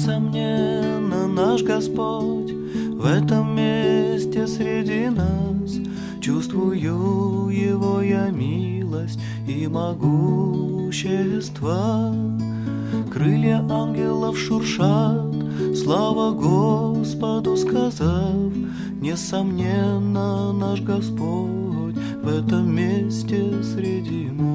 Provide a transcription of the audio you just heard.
Несомненно, наш Господь в этом месте среди нас. Чувствую Его я милость и могущество. Крылья ангелов шуршат, слава Господу сказав. Несомненно, наш Господь в этом месте среди нас.